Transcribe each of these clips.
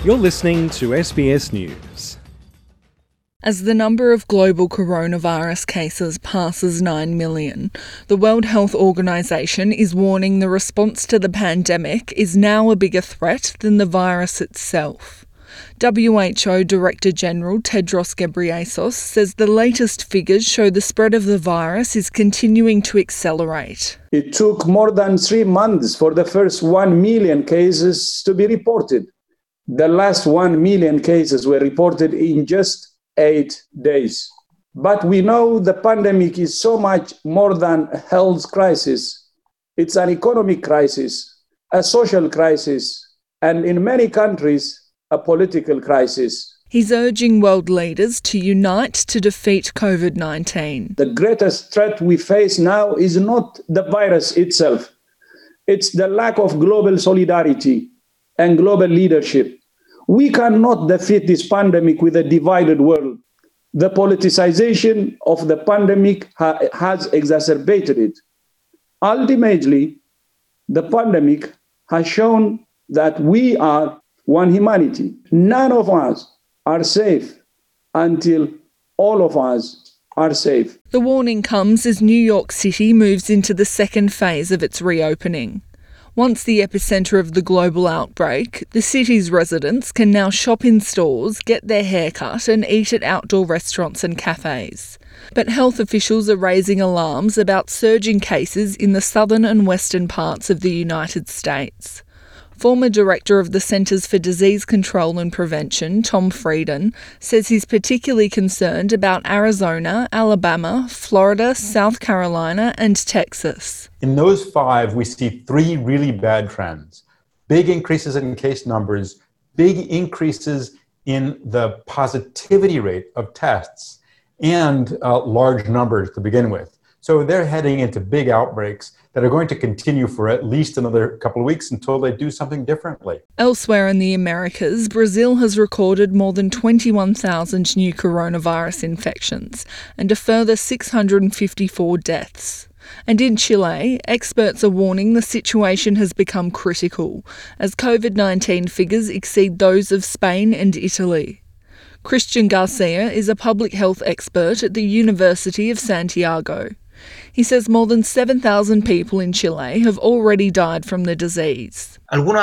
You're listening to SBS News. As the number of global coronavirus cases passes 9 million, the World Health Organization is warning the response to the pandemic is now a bigger threat than the virus itself. WHO Director General Tedros Ghebreyesus says the latest figures show the spread of the virus is continuing to accelerate. It took more than 3 months for the first 1 million cases to be reported. The last 1 million cases were reported in just 8 days. But we know the pandemic is so much more than a health crisis. It's an economic crisis, a social crisis, and in many countries, a political crisis. He's urging world leaders to unite to defeat COVID-19. The greatest threat we face now is not the virus itself. It's the lack of global solidarity and global leadership. We cannot defeat this pandemic with a divided world. The politicization of the pandemic has exacerbated it. Ultimately, the pandemic has shown that we are one humanity. None of us are safe until all of us are safe. The warning comes as New York City moves into the second phase of its reopening. Once the epicentre of the global outbreak, the city's residents can now shop in stores, get their hair cut and eat at outdoor restaurants and cafes. But health officials are raising alarms about surging cases in the southern and western parts of the United States. Former Director of the Centers for Disease Control and Prevention, Tom Frieden, says he's particularly concerned about Arizona, Alabama, Florida, South Carolina and Texas. In those 5, we see 3 really bad trends. Big increases in case numbers, big increases in the positivity rate of tests, and large numbers to begin with. So they're heading into big outbreaks that are going to continue for at least another couple of weeks until they do something differently. Elsewhere in the Americas, Brazil has recorded more than 21,000 new coronavirus infections and a further 654 deaths. And in Chile, experts are warning the situation has become critical as COVID-19 figures exceed those of Spain and Italy. Christian Garcia is a public health expert at the University of Santiago. He says more than 7,000 people in Chile have already died from the disease.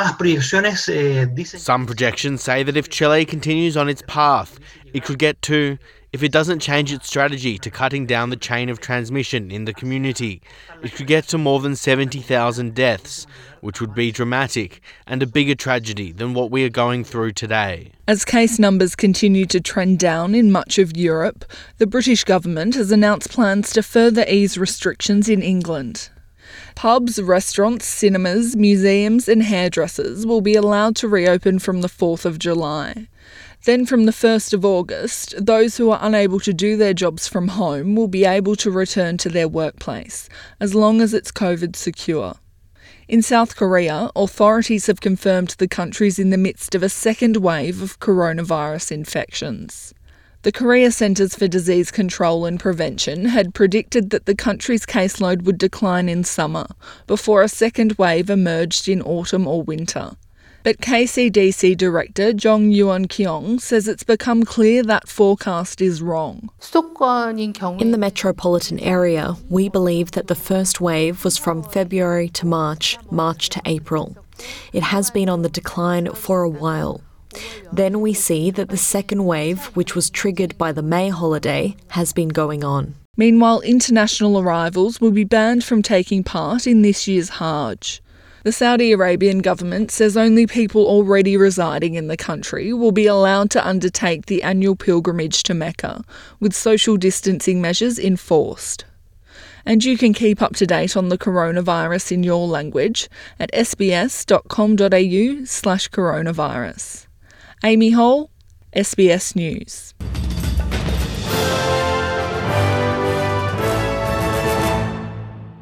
Some projections say that if Chile continues on its path, it could get to, if it doesn't change its strategy to cutting down the chain of transmission in the community, it could get to more than 70,000 deaths, which would be dramatic and a bigger tragedy than what we are going through today. As case numbers continue to trend down in much of Europe, the British government has announced plans to further ease restrictions in England. Pubs, restaurants, cinemas, museums and hairdressers will be allowed to reopen from the 4th of July. Then from the 1st of August, those who are unable to do their jobs from home will be able to return to their workplace, as long as it's COVID secure. In South Korea, authorities have confirmed the country's in the midst of a second wave of coronavirus infections. The Korea Centers for Disease Control and Prevention had predicted that the country's caseload would decline in summer, before a second wave emerged in autumn or winter. But KCDC Director Jong Yeon-kyung says it's become clear that forecast is wrong. In the metropolitan area, we believe that the first wave was from February to March, March to April. It has been on the decline for a while. Then we see that the second wave, which was triggered by the May holiday, has been going on. Meanwhile, international arrivals will be banned from taking part in this year's Hajj. The Saudi Arabian government says only people already residing in the country will be allowed to undertake the annual pilgrimage to Mecca, with social distancing measures enforced. And you can keep up to date on the coronavirus in your language at sbs.com.au/coronavirus. Amy Hall, SBS News.